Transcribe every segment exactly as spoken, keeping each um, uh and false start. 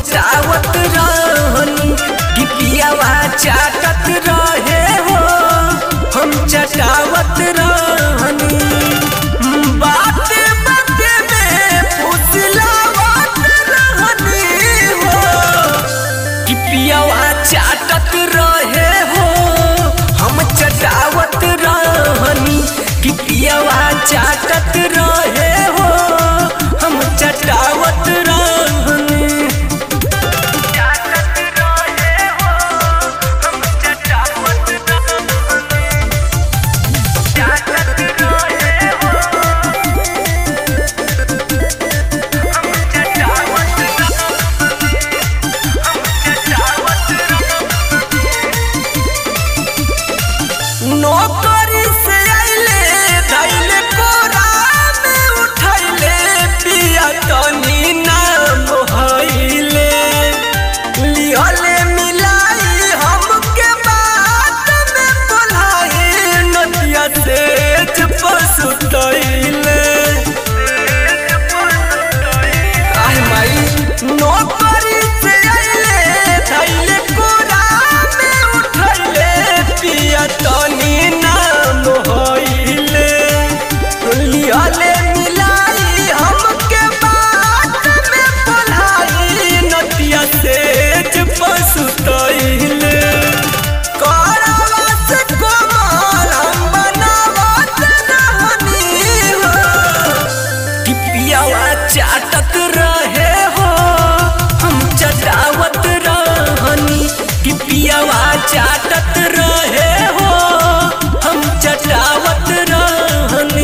चटावत रहनी कि पियावा चाटत रहे हो हम चटावत रहनी। बात बात में फुसलावत रहनी हो कि पियावा चाटत रहे हो हम चटावत रहनी कि पियावा चाटत रहे हो हम चटावत रहनी। नौकरी से आइले धैले कोरा में उठैले पिया तनी नाम हइले लिहले मिलाई हमके बात में बोलाई नदिया से पसुतैले। आह माई नौकरी से आइले धैले कोरा में उठैले पिया तनी नाम हइले लिहले मिलाई हमके बात में बोलाई नदिया से पसुतैले। करवा से कोमल हम बनावत रहनी हो कि पियावा चाटत रहे हो हम चटावत रहनी कि पियावा चाटत रहे हो हम चटावत रहनी।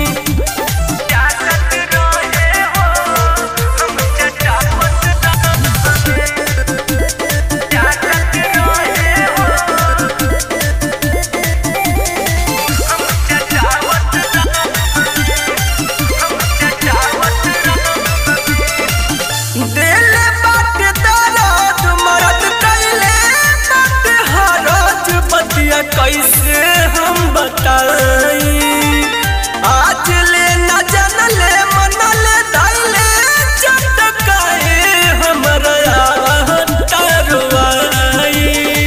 दिल बात दर्द मरद कैले बात हरज बतिया कैसे हम बताई। आज ले न जनले मनले धैले चटकाए हमरा तरवाई।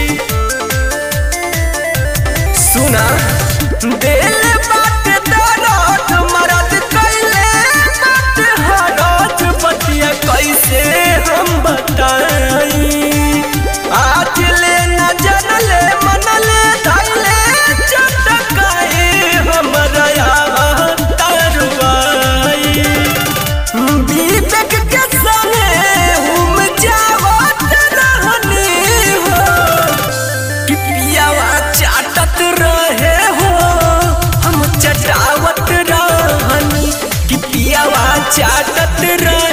सुना दिल बात दर्द मरद कैले बात हरज बतिया कैसे हम बताई। आज ले न जनले मनले धैले चटकाए हमरा तरवाई। विवेक के संगे हम जावत रहनी हो कि पियावा चाटत रहे हो हम चटावत रहनी कि पियावा चाटत रहे